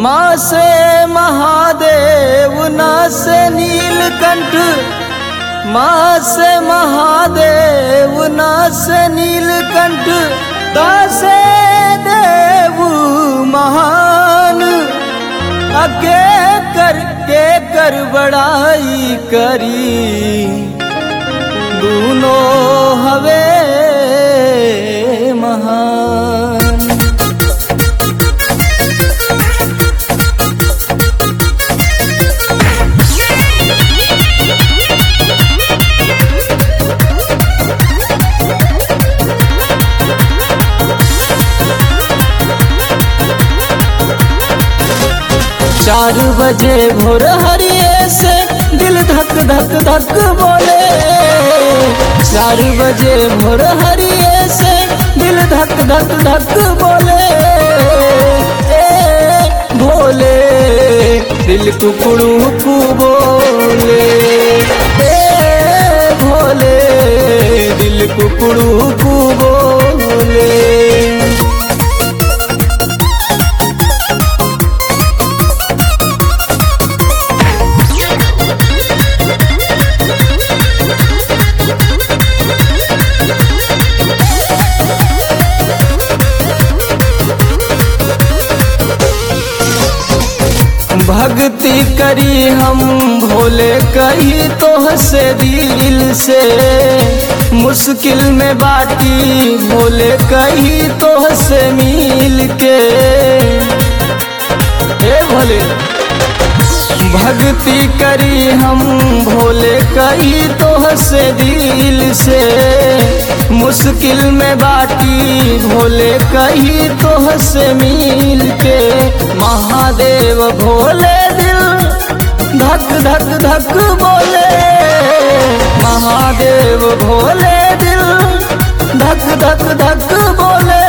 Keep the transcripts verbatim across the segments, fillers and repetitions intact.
माँ से महादेव ना से नीलकंठ, माँ से महादेव ना से नीलकंठ, दासे देव महान, अके कर के कर बड़ाई करी, दूनों हवे महान। चार बजे भोर हरिये से दिल धक धक धक बोले, चार बजे भोर हरिये से दिल धक धक धक बोले, ए भोले दिल कुकड़ू कु बोले, ए भोले दिल कुकड़ू कु बोले। भक्ति करी हम भोले कही तो से दिल से, मुश्किल में बाटी भोले कही तो से मिल के, हे भोले भक्ति करी हम भोले कही तो से दिल से, मुश्किल में बाटी भोले कही तो से मिल के, महादेव भोले दिल धक धक धक बोले, महादेव भोले दिल धक धक धक बोले,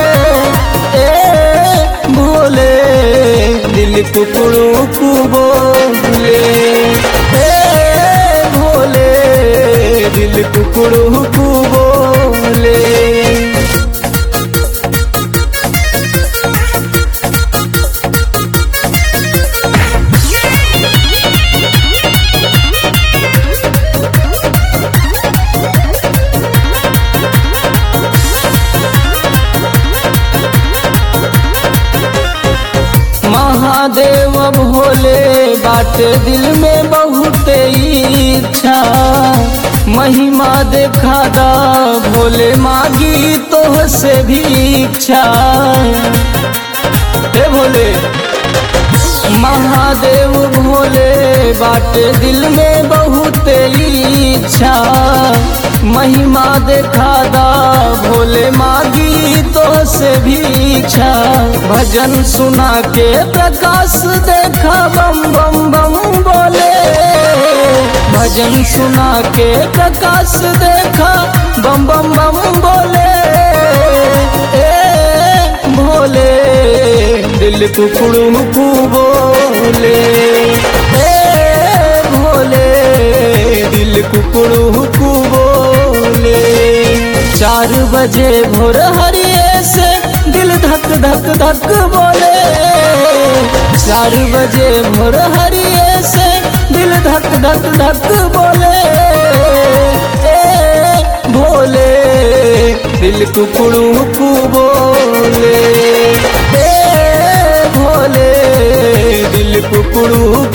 ए भोले दिल कुकड़ू कु बोले, ए भोले दिल कुकड़ू कु बोले। महादेव भोले बाटे दिल में बहुत इच्छा, महिमा देखा दा भोले मांगी तो से भी इच्छा, हे भोले महादेव भोले बाटे दिल में बहुत इच्छा, महिमा देखा दा भोले मांगी तो से भी इच्छा, भजन सुना के प्रकाश देखा बम बम बम बोले, भजन सुना के प्रकाश देखा बम बम बम बोले, ए भोले दिल कुकड़ू कु बोले, ए भोले दिल कुकड़ू कु बोले। चार बजे भोर हरिये से दिल धक धक धक बोले, चार बजे भोर हरिये से दिल धक धक धक बोले, ए भोले दिल कुकड़ू कु बोले, ए भोले दिल कुकड़ू